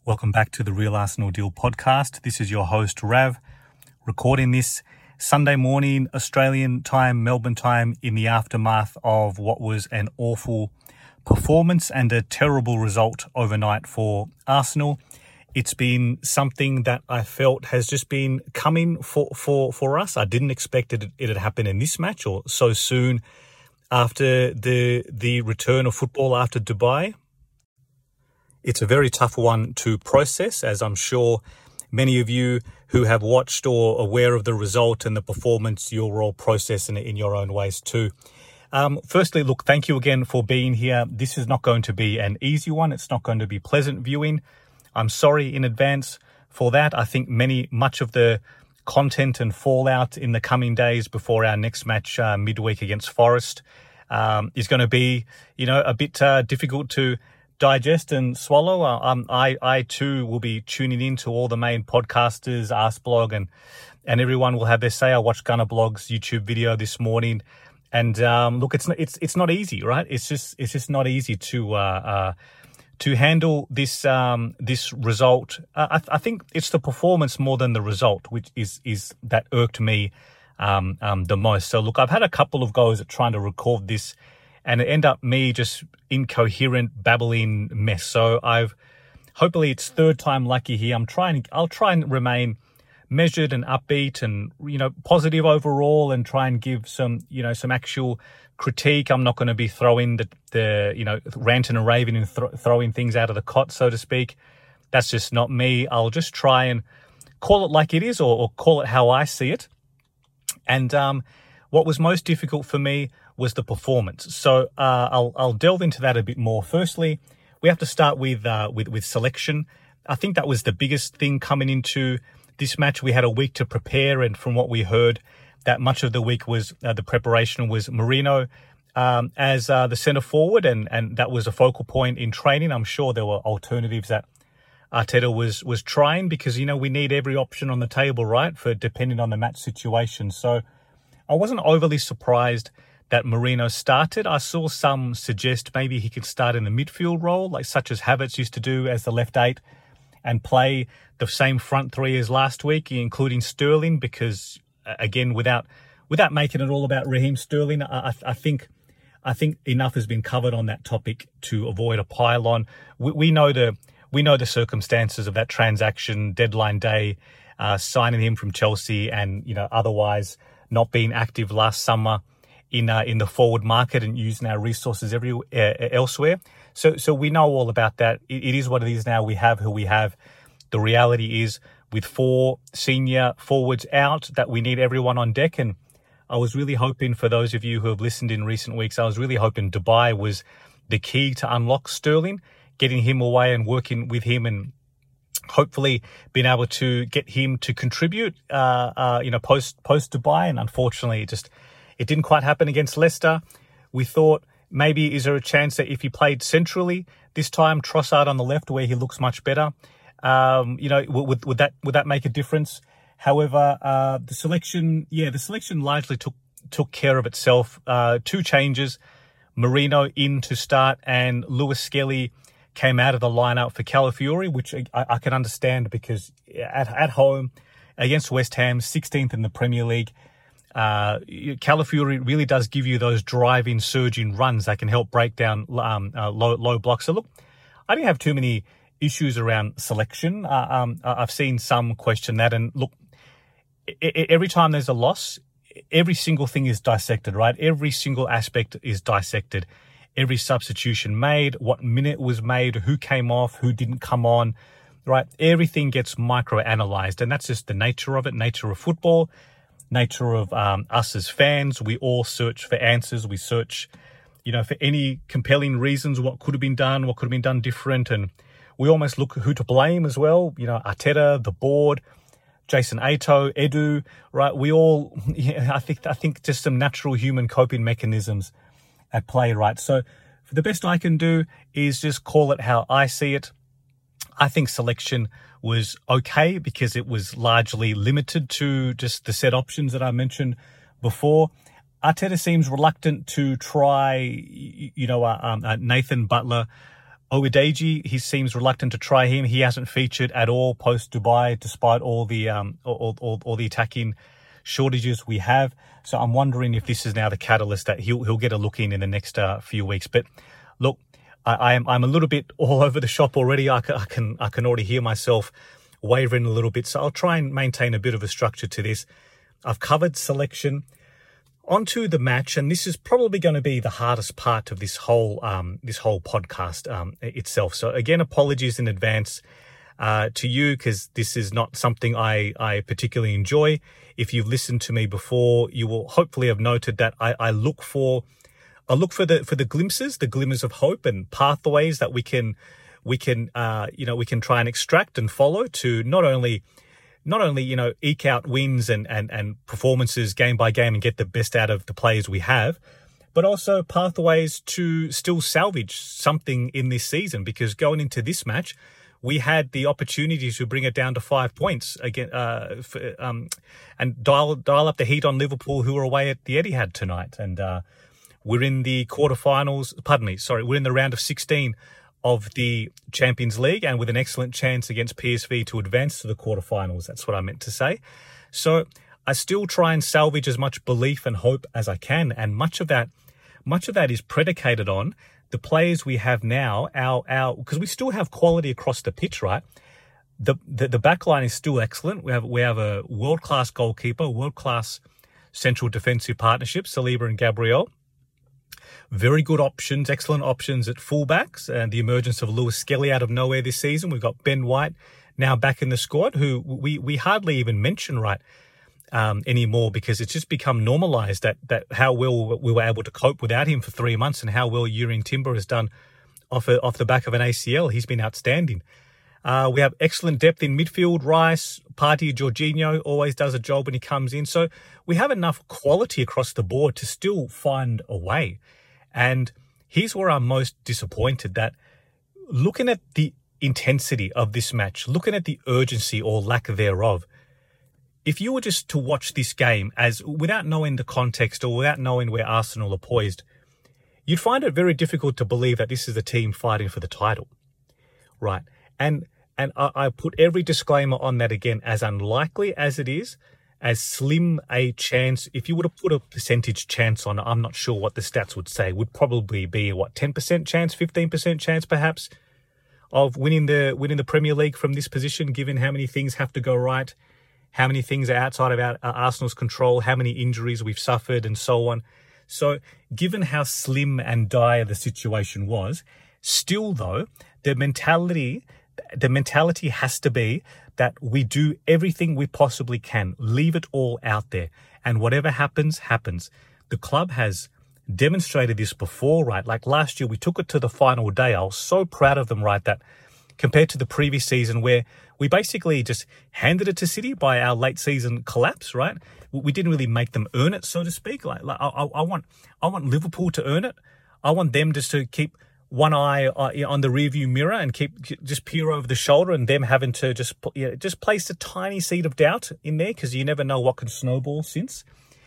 Welcome back to the Real Arsenal Deal podcast. This is your host, Rav, recording this Sunday morning, Australian time, Melbourne time, in the aftermath of what was an awful performance and a terrible result overnight for Arsenal. It's been something that I felt has just been coming for us. I didn't expect it'd happen in this match or so soon after the return of football after Dubai. It's a very tough one to process, as I'm sure many of you who have watched or are aware of the result and the performance, you're all processing it in your own ways too. Firstly, look, thank you again for being here. This is not going to be an easy one. It's not going to be pleasant viewing. I'm sorry in advance for that. I think much of the content and fallout in the coming days before our next match midweek against Forest is going to be, a bit difficult to digest and swallow. I too will be tuning in to all the main podcasters, Arsblog, and everyone will have their say. I watched Gunner Blog's YouTube video this morning, and look, it's not easy, right? It's just not easy to handle this result. I think it's the performance more than the result, which is that irked me the most. So look, I've had a couple of goes at trying to record this, and it ended up me just incoherent, babbling mess. So hopefully it's third time lucky here. I'll try and remain measured and upbeat and, positive overall, and try and give some actual critique. I'm not going to be throwing the ranting and raving and throwing things out of the cot, so to speak. That's just not me. I'll just try and call it like it is, or call it how I see it. And what was most difficult for me was the performance. So I'll delve into that a bit more. Firstly, we have to start with selection. I think that was the biggest thing coming into this match. We had a week to prepare, and from what we heard, that much of the week was the preparation was Merino as the centre forward, and that was a focal point in training. I'm sure there were alternatives that Arteta was trying, because we need every option on the table, right, for depending on the match situation. So I wasn't overly surprised that Merino started. I saw some suggest maybe he could start in the midfield role, like such as Havertz used to do as the left 8, and play the same front 3 as last week, including Sterling, because again, without making it all about Raheem Sterling, I think enough has been covered on that topic to avoid a pile-on. We know the circumstances of that transaction, deadline day, signing him from Chelsea, and otherwise not being active last summer in the forward market and using our resources elsewhere. So we know all about that. It is what it is now. We have who we have. The reality is, with 4 senior forwards out, that we need everyone on deck. And I was really hoping, for those of you who have listened in recent weeks, I was really hoping Dubai was the key to unlock Sterling, getting him away and working with him, and hopefully being able to get him to contribute, post Dubai. And unfortunately, it didn't quite happen against Leicester. We thought, maybe is there a chance that if he played centrally this time, Trossard on the left, where he looks much better, would that make a difference? However, the selection largely took care of itself. 2 changes: Merino in to start, and Lewis Skelly came out of the lineup for Calafiori, which I can understand, because at home against West Ham, 16th in the Premier League, Calafiori really does give you those driving, surging runs that can help break down low blocks. So look, I didn't have too many issues around selection. I've seen some question that, and look, every time there's a loss, every single thing is dissected, right? Every single aspect is dissected. Every substitution made, what minute was made, who came off, who didn't come on, right? Everything gets micro-analysed, and that's just the nature of it, nature of football, nature of us as fans. We all search for answers. We search, for any compelling reasons, what could have been done, what could have been done different, and we almost look at who to blame as well. Arteta, the board, Jason Ato, Edu, right? We all, I think just some natural human coping mechanisms at play, right? So the best I can do is just call it how I see it. I think selection was okay, because it was largely limited to just the set options that I mentioned before. Arteta seems reluctant to try, Nathan Butler Owadeji, he seems reluctant to try him. He hasn't featured at all post Dubai, despite all the all the attacking shortages we have. So I'm wondering if this is now the catalyst that he'll get a look in the next few weeks. But look, I'm a little bit all over the shop already. I can already hear myself wavering a little bit. So I'll try and maintain a bit of a structure to this. I've covered selection. Onto the match, and this is probably going to be the hardest part of this whole podcast itself. So again, apologies in advance to you, because this is not something I particularly enjoy. If you've listened to me before, you will hopefully have noted that I look for the glimpses, the glimmers of hope and pathways that we can try and extract and follow to not only eke out wins and performances game by game and get the best out of the players we have, but also pathways to still salvage something in this season. Because going into this match, we had the opportunity to bring it down to 5 points again, and dial up the heat on Liverpool, who are away at the Etihad tonight. And we're in the quarterfinals. We're in the round of 16 of the Champions League, and with an excellent chance against PSV to advance to the quarterfinals. That's what I meant to say. So I still try and salvage as much belief and hope as I can, and much of that is predicated on the players we have now. Because we still have quality across the pitch, right? The back line is still excellent. We have a world-class goalkeeper, world-class central defensive partnership, Saliba and Gabriel. Very good options, excellent options at fullbacks, and the emergence of Lewis Skelly out of nowhere this season. We've got Ben White now back in the squad, who we hardly even mention anymore, because it's just become normalised that how well we were able to cope without him for 3 months, and how well Jurrien Timber has done off the back of an ACL. He's been outstanding. We have excellent depth in midfield. Rice, Partey, Jorginho always does a job when he comes in. So we have enough quality across the board to still find a way. And here's where I'm most disappointed, that looking at the intensity of this match, looking at the urgency or lack thereof, if you were just to watch this game without knowing the context or without knowing where Arsenal are poised, you'd find it very difficult to believe that this is a team fighting for the title, right? And I put every disclaimer on that again, as unlikely as it is, as slim a chance. If you were to put a percentage chance on it, I'm not sure what the stats would say, would probably be 10% chance, 15% chance perhaps of winning the Premier League from this position, given how many things have to go right, how many things are outside of our Arsenal's control, how many injuries we've suffered, and so on. So given how slim and dire the situation was, still though, the mentality has to be that we do everything we possibly can, leave it all out there, and whatever happens, happens. The club has demonstrated this before, right? Like last year, we took it to the final day. I was so proud of them, right? That compared to the previous season, where we basically just handed it to City by our late season collapse, right? We didn't really make them earn it, so to speak. Like I want Liverpool to earn it. I want them just to keep one eye on the rearview mirror and just peer over the shoulder, and them having to just place a tiny seed of doubt in there, because you never know what can snowball since.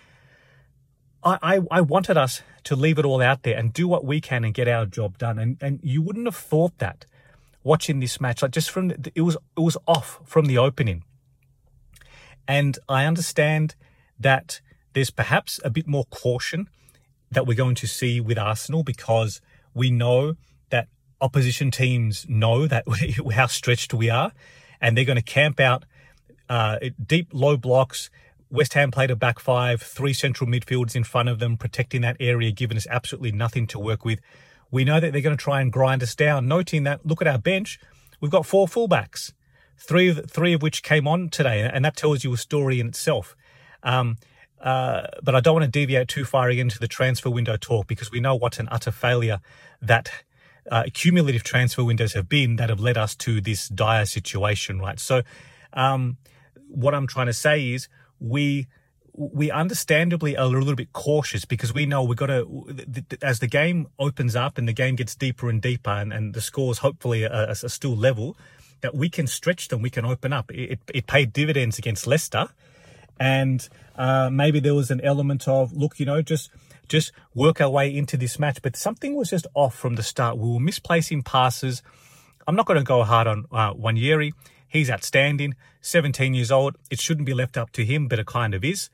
I wanted us to leave it all out there and do what we can and get our job done. And you wouldn't have thought that watching this match, like just from it was off from the opening. And I understand that there's perhaps a bit more caution that we're going to see with Arsenal, because we know that opposition teams know that how stretched we are, and they're going to camp out deep, low blocks. West Ham played a back five, 3 central midfielders in front of them, protecting that area, giving us absolutely nothing to work with. We know that they're going to try and grind us down, noting that, look at our bench, we've got 4 fullbacks, three of which came on today, and that tells you a story in itself. But I don't want to deviate too far into the transfer window talk, because we know what an utter failure that cumulative transfer windows have been that have led us to this dire situation, right? So what I'm trying to say is we understandably are a little bit cautious, because we know we've got to, as the game opens up and the game gets deeper and deeper, and the scores hopefully are still level, that we can stretch them, we can open up. It paid dividends against Leicester. And maybe there was an element of, look, just just work our way into this match. But something was just off from the start. We were misplacing passes. I'm not going to go hard on Nwaneri. He's outstanding, 17 years old. It shouldn't be left up to him, but it kind of is.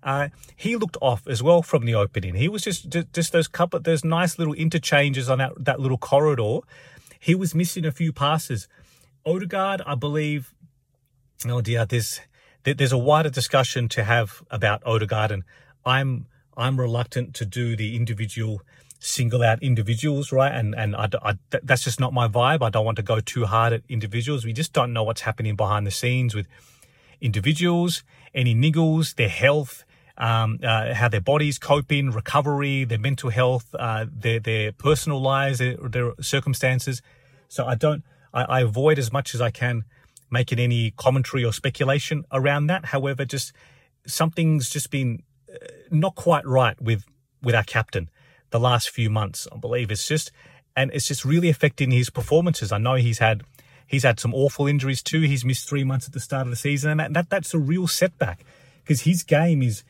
He looked off as well from the opening. He was just those nice little interchanges on that little corridor. He was missing a few passes. Odegaard, I believe, oh dear, there's a wider discussion to have about Odegaard, and I'm reluctant to do the individual, single out individuals, right? And that's just not my vibe. I don't want to go too hard at individuals. We just don't know what's happening behind the scenes with individuals, any niggles, their health, how their body's coping, recovery, their mental health, their personal lives, their circumstances. So I avoid as much as I can making any commentary or speculation around that. However, just something's just been not quite right with our captain the last few months, I believe. It's just really affecting his performances. I know he's had some awful injuries too. He's missed 3 months at the start of the season, and that's a real setback, because his game is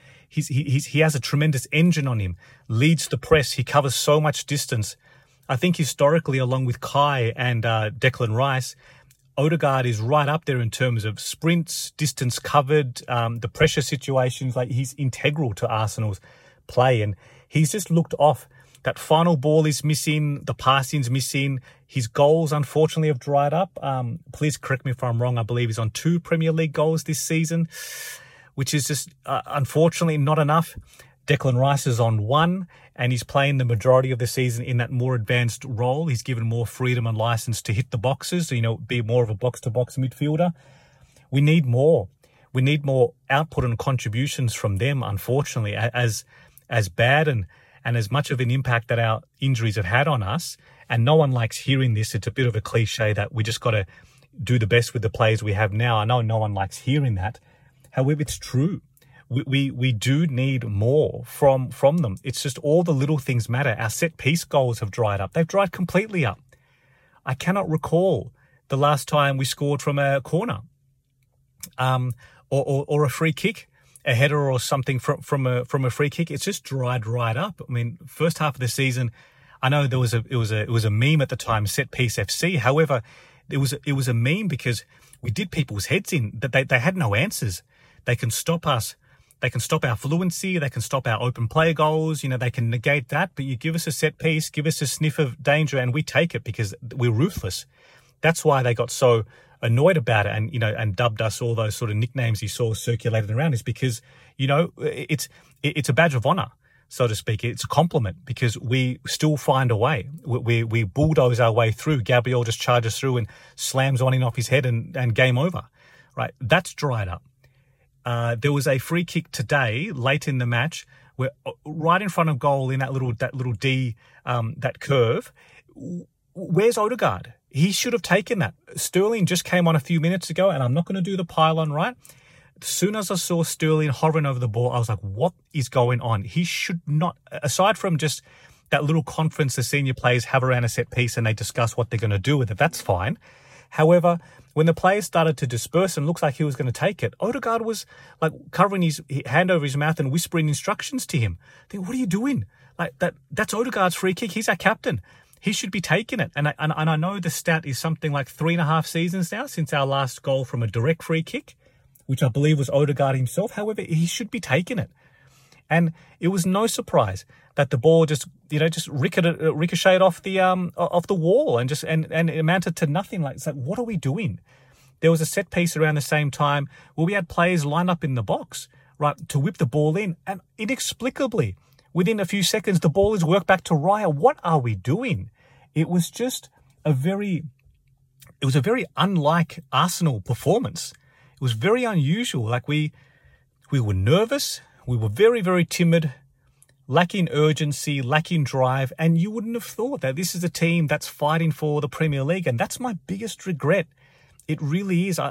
he has a tremendous engine on him, leads the press, he covers so much distance. I think historically, along with Kai and Declan Rice, Odegaard is right up there in terms of sprints, distance covered, the pressure situations. Like, he's integral to Arsenal's play, and he's just looked off. That final ball is missing, the passing's missing. His goals, unfortunately, have dried up. Please correct me if I'm wrong. I believe he's on 2 Premier League goals this season, which is just unfortunately not enough. Declan Rice is on 1, and he's playing the majority of the season in that more advanced role. He's given more freedom and license to hit the boxes, be more of a box-to-box midfielder. We need more. We need more output and contributions from them, unfortunately, as bad and as much of an impact that our injuries have had on us. And no one likes hearing this. It's a bit of a cliche that we just got to do the best with the players we have now. I know no one likes hearing that. However, it's true. We do need more from them. It's just all the little things matter. Our set-piece goals have dried up. They've dried completely up. I cannot recall the last time we scored from a corner or a free kick, a header or something from a free kick. It's just dried right up. I mean, first half of the season, I know it was a meme at the time, set-piece FC. However, it was a meme because we did people's heads in, that they had no answers. They can stop us. They can stop our fluency. They can stop our open play goals. They can negate that. But you give us a set piece, give us a sniff of danger, and we take it because we're ruthless. That's why they got so annoyed about it, and dubbed us all those sort of nicknames you saw circulated around, is because it's a badge of honor, so to speak. It's a compliment because we still find a way. We bulldoze our way through. Gabriel just charges through and slams one in off his head, and game over. Right, that's dried up. There was a free kick today, late in the match, where right in front of goal in that little D, that curve. Where's Odegaard? He should have taken that. Sterling just came on a few minutes ago, and I'm not going to do the pylon, right? As soon as I saw Sterling hovering over the ball, I was like, what is going on? He should not, aside from just that little conference the senior players have around a set piece and they discuss what they're going to do with it, that's fine. However, when the players started to disperse and looks like he was going to take it, Odegaard was like covering his hand over his mouth and whispering instructions to him. I think, what are you doing? Like that's Odegaard's free kick. He's our captain. He should be taking it. And I know the stat is something like 3.5 seasons now since our last goal from a direct free kick, which I believe was Odegaard himself. However, he should be taking it. And it was no surprise that the ball just ricocheted off the wall and it amounted to nothing. Like, it's like, what are we doing? There was a set piece around the same time where we had players lined up in the box, right, to whip the ball in, and inexplicably, within a few seconds, the ball is worked back to Raya. What are we doing? It was just a very unlike Arsenal performance. It was very unusual. Like, we were nervous. We were very, very timid, lacking urgency, lacking drive. And you wouldn't have thought that this is a team that's fighting for the Premier League. And that's my biggest regret. It really is.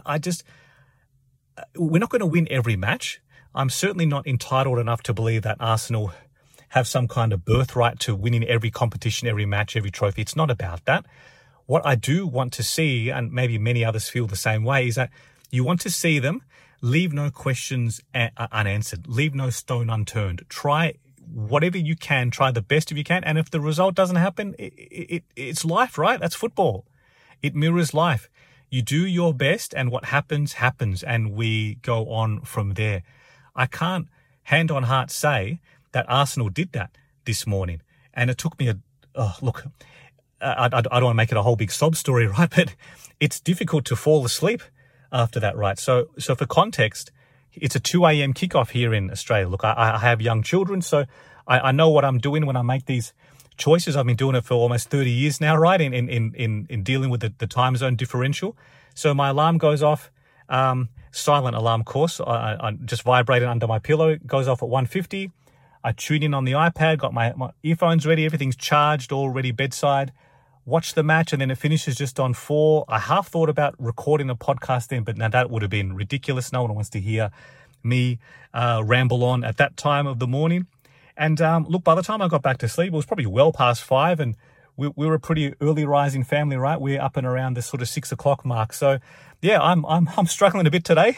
We're not going to win every match. I'm certainly not entitled enough to believe that Arsenal have some kind of birthright to winning every competition, every match, every trophy. It's not about that. What I do want to see, and maybe many others feel the same way, is that you want to see them leave no questions unanswered, leave no stone unturned. Try whatever you can, try the best if you can. And if the result doesn't happen, it's life, right? That's football. It mirrors life. You do your best, and what happens, happens, and we go on from there. I can't, hand on heart, say that Arsenal did that this morning. And it took me I don't want to make it a whole big sob story, right? But it's difficult to fall asleep after that, right? So for context, it's a 2 a.m. kickoff here in Australia. Look, I have young children, so I know what I'm doing when I make these choices. I've been doing it for almost 30 years now, right? In dealing with the time zone differential. So my alarm goes off, silent alarm, of course. I just vibrating under my pillow. It goes off at 1:50. I tune in on the iPad, got my earphones ready, everything's charged, all ready bedside. Watch the match, and then it finishes just on 4. I half thought about recording a podcast then, but now that would have been ridiculous. No one wants to hear me ramble on at that time of the morning. And look, by the time I got back to sleep, it was probably well past 5, and we were a pretty early rising family, right? We're up and around the sort of 6 o'clock mark. So yeah, I'm struggling a bit today.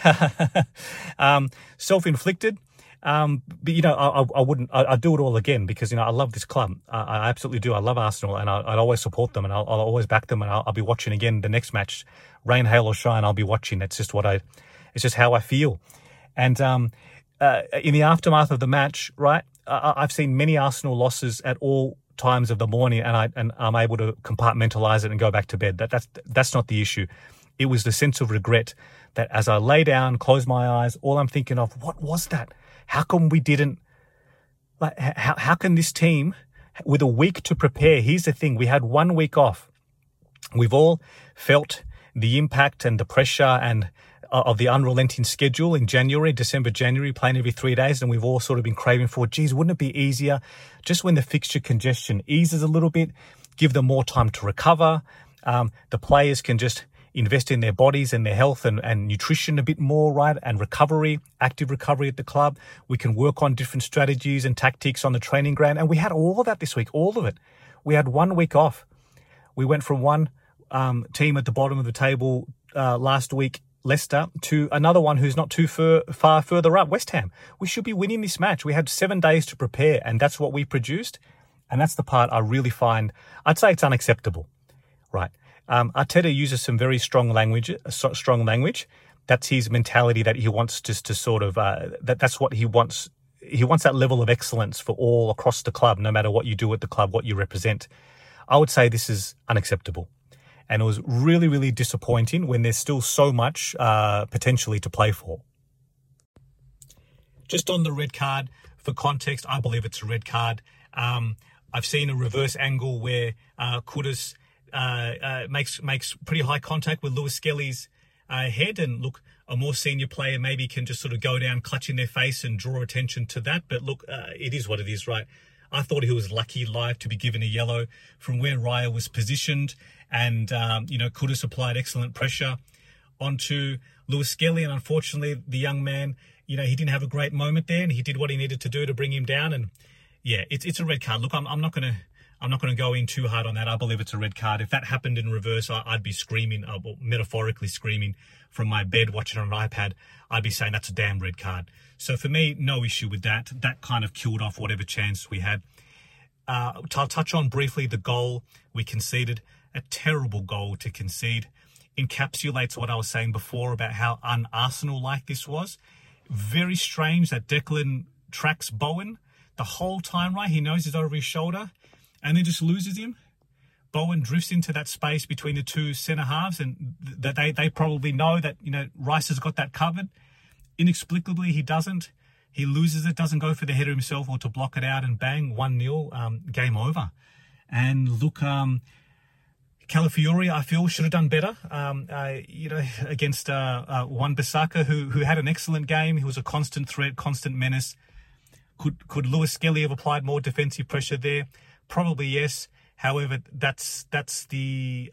Self-inflicted. But I'd do it all again because, I love this club. I absolutely do. I love Arsenal, and I'd always support them, and I'll always back them, and I'll be watching again the next match, rain, hail or shine. I'll be watching. It's just how I feel. And, in the aftermath of the match, right, I've seen many Arsenal losses at all times of the morning, and I'm able to compartmentalize it and go back to bed. That's not the issue. It was the sense of regret that as I lay down, close my eyes, all I'm thinking of, what was that? How come we didn't, how can this team, with a week to prepare, here's the thing, we had 1 week off. We've all felt the impact and the pressure and of the unrelenting schedule in December, January, playing every 3 days, and we've all sort of been craving for, geez, wouldn't it be easier just when the fixture congestion eases a little bit, give them more time to recover, the players can just invest in their bodies and their health and nutrition a bit more, right? And recovery, active recovery at the club. We can work on different strategies and tactics on the training ground. And we had all of that this week, all of it. We had 1 week off. We went from one team at the bottom of the table last week, Leicester, to another one who's not too far further up, West Ham. We should be winning this match. We had 7 days to prepare, and that's what we produced. And that's the part I really find, I'd say it's unacceptable, right? Arteta uses some very strong language. That's his mentality, that he wants just to sort of, that's what he wants. He wants that level of excellence for all across the club, no matter what you do at the club, what you represent. I would say this is unacceptable. And it was really, really disappointing when there's still so much potentially to play for. Just on the red card, for context, I believe it's a red card. I've seen a reverse angle where Kudus makes pretty high contact with Lewis Skelly's head, and look, a more senior player maybe can just sort of go down, clutching their face and draw attention to that. But look, it is what it is, right? I thought he was lucky live to be given a yellow from where Raya was positioned, and Kudus applied excellent pressure onto Lewis Skelly, and unfortunately the young man, he didn't have a great moment there, and he did what he needed to do to bring him down. And yeah, it's a red card. Look, I'm not going to go in too hard on that. I believe it's a red card. If that happened in reverse, I'd be screaming, metaphorically screaming from my bed, watching on an iPad. I'd be saying that's a damn red card. So for me, no issue with that. That kind of killed off whatever chance we had. I'll touch on briefly the goal we conceded. A terrible goal to concede. Encapsulates what I was saying before about how un-Arsenal-like this was. Very strange that Declan tracks Bowen the whole time, right? He knows he's over his shoulder, and then just loses him. Bowen drifts into that space between the two centre halves, and that they probably know that Rice has got that covered. Inexplicably, he doesn't. He loses it, doesn't go for the header himself or to block it out, and bang, 1-0, game over. And look, Calafiori, I feel, should have done better. Against Wan-Bissaka, who had an excellent game. He was a constant threat, constant menace. Could Lewis Skelly have applied more defensive pressure there? Probably yes. However, that's the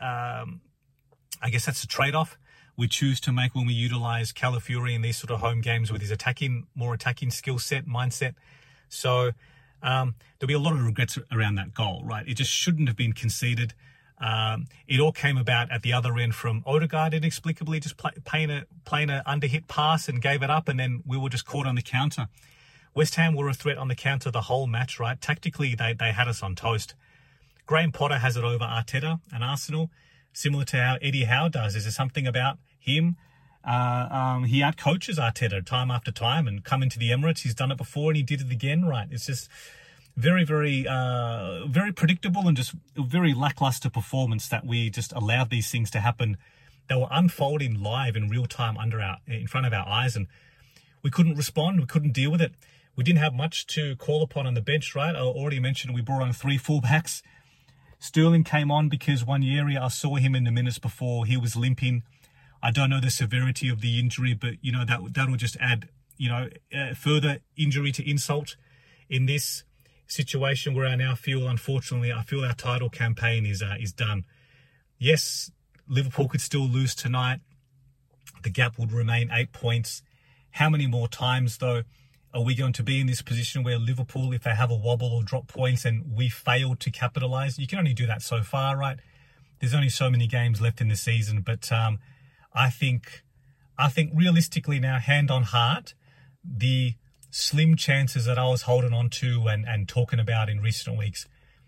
I guess that's the trade-off we choose to make when we utilise Calafiori in these sort of home games with his more attacking skill set, mindset. So there'll be a lot of regrets around that goal, right? It just shouldn't have been conceded. It all came about at the other end from Odegaard, inexplicably just playing a underhit pass and gave it up, and then we were just caught on the counter. West Ham were a threat on the counter the whole match, right? Tactically, they had us on toast. Graham Potter has it over Arteta and Arsenal, similar to how Eddie Howe does. Is there something about him? He outcoaches Arteta time after time, and come into the Emirates. He's done it before and he did it again, right? It's just very, very, very predictable and just a very lackluster performance that we just allowed these things to happen. They were unfolding live in real time in front of our eyes, and we couldn't respond. We couldn't deal with it. We didn't have much to call upon on the bench, right? I already mentioned we brought on 3 fullbacks. Sterling came on because one year I saw him in the minutes before. He was limping. I don't know the severity of the injury, but, that'll just add, further injury to insult in this situation where I feel our title campaign is done. Yes, Liverpool could still lose tonight. The gap would remain 8 points. How many more times, though, are we going to be in this position where Liverpool, if they have a wobble or drop points and we fail to capitalise? You can only do that so far, right? There's only so many games left in the season, but I think realistically now, hand on heart, the slim chances that I was holding on to and talking about in recent weeks,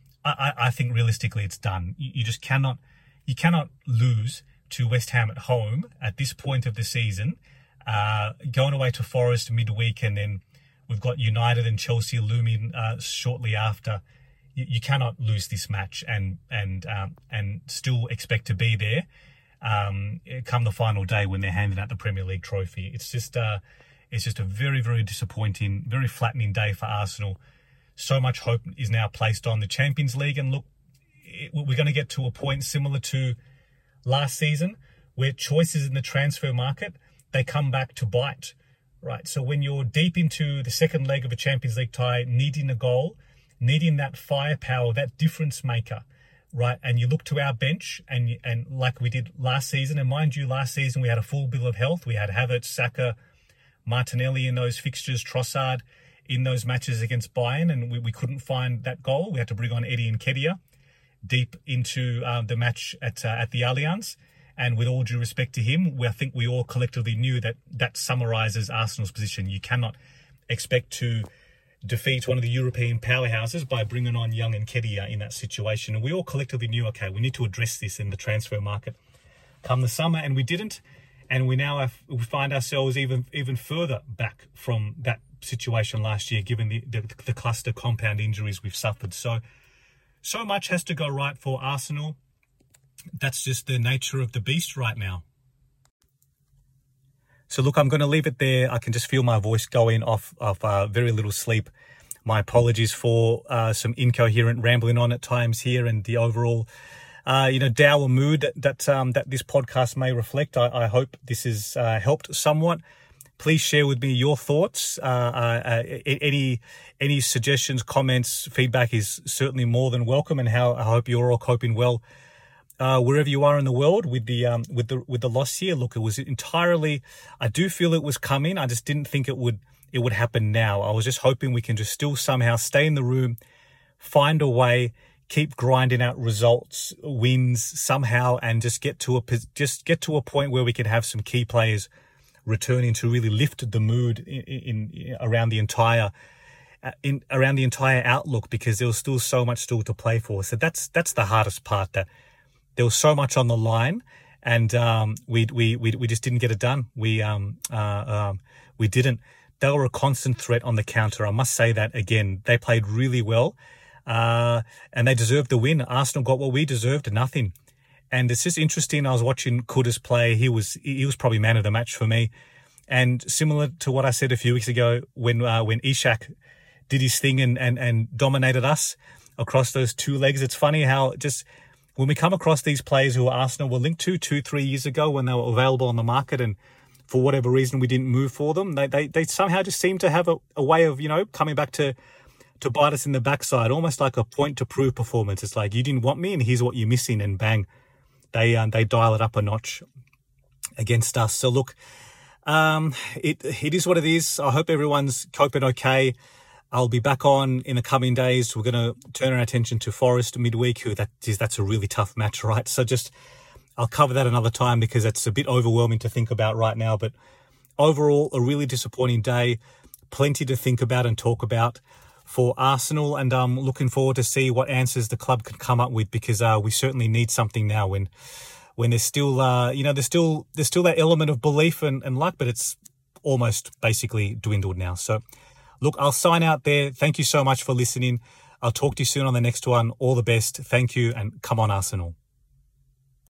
I think realistically it's done. You just cannot lose to West Ham at home at this point of the season, going away to Forest midweek, and then we've got United and Chelsea looming shortly after. You cannot lose this match and still expect to be there come the final day when they're handing out the Premier League trophy. It's just a very, very disappointing, very flattening day for Arsenal. So much hope is now placed on the Champions League, and look, we're going to get to a point similar to last season where choices in the transfer market, they come back to bite, right? So when you're deep into the second leg of a Champions League tie, needing a goal, needing that firepower, that difference maker, right? And you look to our bench and like we did last season, and mind you, last season we had a full bill of health. We had Havertz, Saka, Martinelli in those fixtures, Trossard in those matches against Bayern, and we couldn't find that goal. We had to bring on Eddie Nketiah deep into the match at the Allianz. And with all due respect to him, I think we all collectively knew that summarises Arsenal's position. You cannot expect to defeat one of the European powerhouses by bringing on young Nketiah in that situation. And we all collectively knew, okay, we need to address this in the transfer market come the summer, and we didn't. And we now we find ourselves even further back from that situation last year, given the cluster compound injuries we've suffered. So much has to go right for Arsenal. That's just the nature of the beast right now. So look, I'm going to leave it there. I can just feel my voice going off very little sleep. My apologies for some incoherent rambling on at times here, and the overall, dour mood that this podcast may reflect. I hope this has helped somewhat. Please share with me your thoughts. Any suggestions, comments, feedback is certainly more than welcome. And I hope you're all coping well wherever you are in the world with the loss here. Look, it was entirely. I do feel it was coming. I just didn't think it would happen now. I was just hoping we can just still somehow stay in the room, find a way, keep grinding out results, wins somehow, and just get to a point where we could have some key players returning to really lift the mood around the entire outlook, because there was still so much still to play for. So that's the hardest part, that there was so much on the line, and we just didn't get it done. We didn't. They were a constant threat on the counter. I must say that again. They played really well, and they deserved the win. Arsenal got what we deserved, nothing. And it's just interesting. I was watching Kudus play. He was probably man of the match for me. And similar to what I said a few weeks ago when Ishak did his thing and dominated us across those two legs. It's funny how just when we come across these players who Arsenal were linked to 2-3 years ago when they were available on the market, and for whatever reason we didn't move for them, they somehow just seem to have a way of, coming back to bite us in the backside, almost like a point to prove performance. It's like, you didn't want me and here's what you're missing, and bang. They dial it up a notch against us. So look, it is what it is. I hope everyone's coping okay. I'll be back on in the coming days. We're going to turn our attention to Forest midweek. That's a really tough match, right? So I'll cover that another time, because it's a bit overwhelming to think about right now. But overall, a really disappointing day. plenty to think about and talk about for Arsenal, and I'm looking forward to see what answers the club can come up with, because we certainly need something now when there's still there's still that element of belief and luck, but it's almost basically dwindled now. So look, I'll sign out there. Thank you so much for listening. I'll talk to you soon on the next one. All the best. Thank you, and come on, Arsenal.